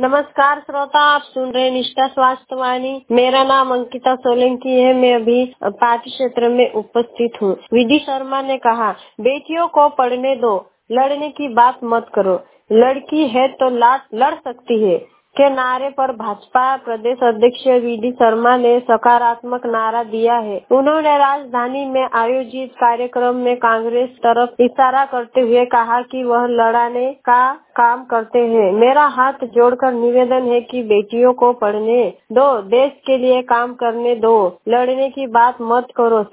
नमस्कार श्रोता, आप सुन रहे निष्ठा स्वास्थ्य वाणी। मेरा नाम अंकिता सोलंकी है। मैं अभी पार्टी क्षेत्र में उपस्थित हूँ। विधि शर्मा ने कहा, बेटियों को पढ़ने दो, लड़ने की बात मत करो, लड़की है तो लड़ सकती है के नारे पर भाजपा प्रदेश अध्यक्ष विधि शर्मा ने सकारात्मक नारा दिया है। उन्होंने राजधानी में आयोजित कार्यक्रम में कांग्रेस तरफ इशारा करते हुए कहा कि वह लड़ाने का काम करते हैं। मेरा हाथ जोड़कर निवेदन है कि बेटियों को पढ़ने दो, देश के लिए काम करने दो, लड़ने की बात मत करो।